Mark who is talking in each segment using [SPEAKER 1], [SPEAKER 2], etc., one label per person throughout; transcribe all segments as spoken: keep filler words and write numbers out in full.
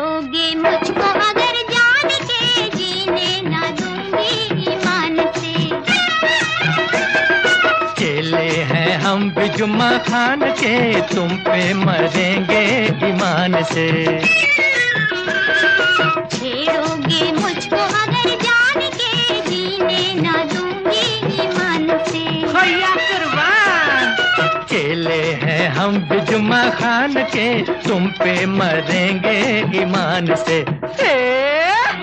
[SPEAKER 1] छेड़ोगे मुझको अगर जान के, जीने ना दूंगी ईमान से।
[SPEAKER 2] चेले हैं हम भी जुम्मा खान के, तुम पे मरेंगे ईमान से।
[SPEAKER 1] छेड़ोगे मुझको अगर जान के, जीने ना दूंगी ईमान से।
[SPEAKER 2] खोया कुर्बान। चेले हैं हम भी जुम्मा खान के, तुम पे मरेंगे ईमान से। ए!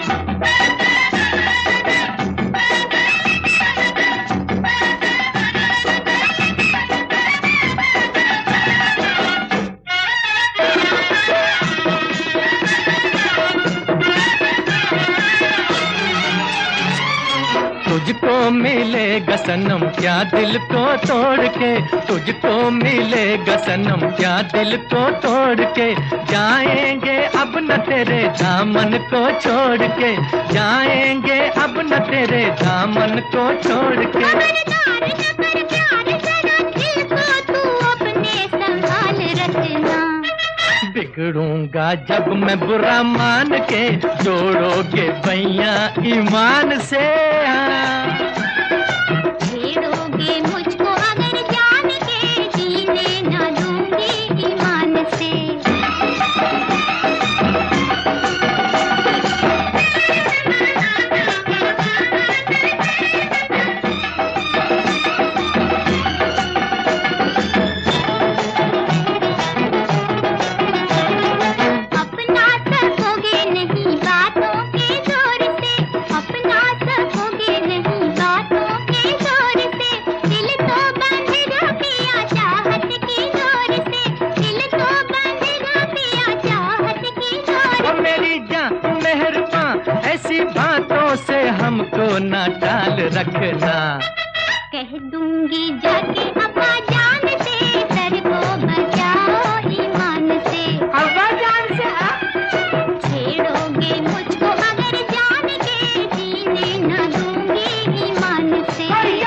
[SPEAKER 2] तुझको मिलेगा सनम क्या दिल को तोड़ के, तुझको मिलेगा सनम क्या दिल को तोड़ के। जाएंगे अब न तेरे दामन को छोड़ के, जाएंगे अब न तेरे दामन को छोड़ के।
[SPEAKER 1] खबरदार न कर प्यार जरा, दिल को तू अपने संभाल रखना।
[SPEAKER 2] बिगड़ूंगा जब मैं बुरा मान के, जोड़ोगे भैया ईमान से।
[SPEAKER 1] छेड़ोगे मुझको अगर जान के, जीने ना दूंगी ईमान से। अपना सकोगे नहीं बातों के जोर से, अपना सकोगे नहीं बातों के जोर से। दिल तो बंधेगा पिया चाहत की जोर से, दिल तो बंधेगा पिया चाहत की जोर
[SPEAKER 2] ओ मेरी जान मेहरबान, ऐसी बातों से हमको ना टाल रखना।
[SPEAKER 1] कह दूंगी जाके अब्बा जान से, सर को बचाओ ईमान से।
[SPEAKER 2] अब्बा जान से
[SPEAKER 1] छेड़ोगे मुझको अगर जान के, जीने ना दूंगी ईमान से।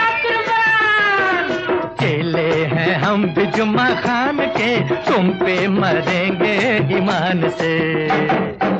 [SPEAKER 2] चेले हैं हम भी जुम्मा खान के, तुम पे मरेंगे ईमान से।